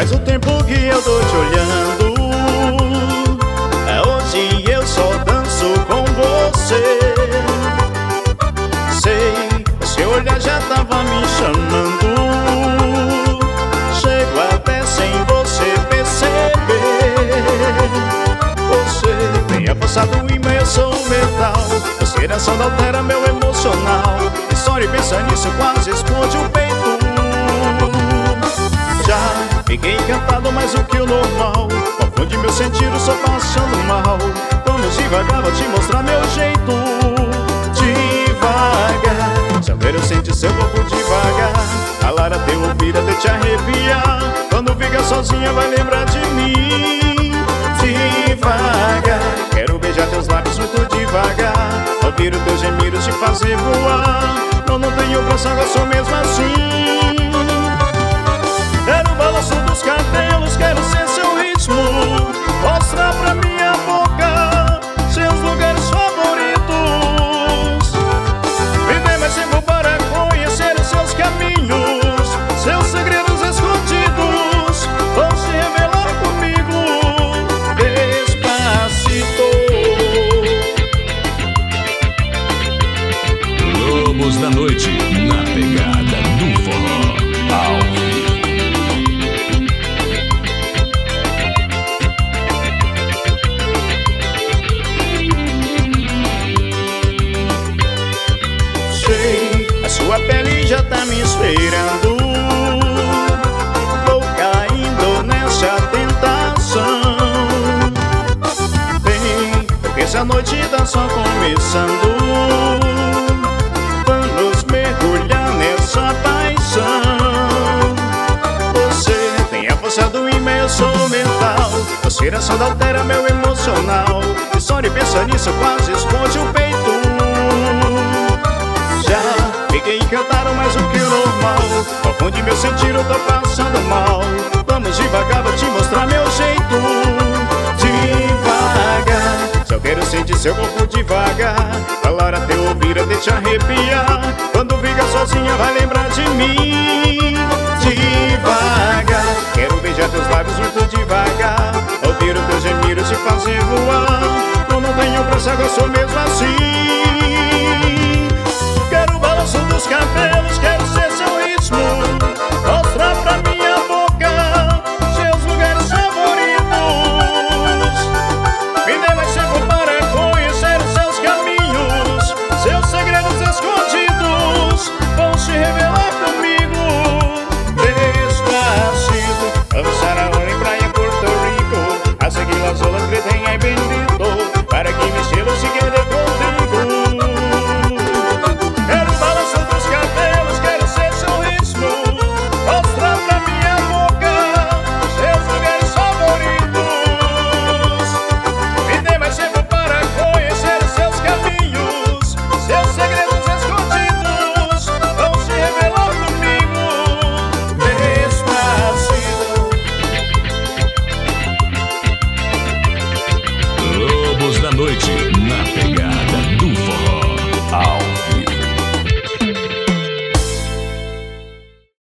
Faz um tempo que eu tô te olhando. Hoje eu só danço com você. Sei, seu olhar já tava me chamando. Chego até sem você perceber. Você tem a força do imã, eu sou o metal. Você dançando altera meu emocional. E só de pensar nisso quase explode o peito. Já fiquei encantado mais do que o normal. Confunde meu sentido, só passando mal. Vamos devagar, vou te mostrar meu jeito. Devagar, se eu ver eu sentir seu corpo devagar. Calar até ouvir, até te arrepiar. Quando fica sozinha vai lembrar de mim. Devagar, quero beijar teus lábios muito devagar. Ouvir os teus gemidos te fazer voar. Não tenho pressa, eu sou mesmo assim. Quero o balanço dos cabelos, quero ser seu ritmo. Mostrar pra minha boca seus lugares favoritos. Me dê mais tempo para conhecer os seus caminhos. Seus segredos escondidos vão se revelar comigo. Despacito. Lobos da Noite, na pegada do forró. Ao vivo. A sua pele já tá me esperando. Vou caindo nessa tentação. Vem, porque essa noite tá só começando. Vamos mergulhar nessa paixão. Você tem a força do imã, eu sou mental. Você dançando altera meu emocional. E só de pensar nisso quase explode o peito. Fiquei encantado mais do que o normal. Confunde meu sentido, eu tô passando mal. Vamos devagar, vou te mostrar meu jeito. Devagar, só quero sentir seu corpo devagar. Falar até ouvir, até te arrepiar. Quando fica sozinha vai lembrar de mim. Devagar, quero beijar teus lábios muito devagar. Ouvir os teus gemidos te fazer voar. Eu não tenho pressa, eu sou mesmo assim.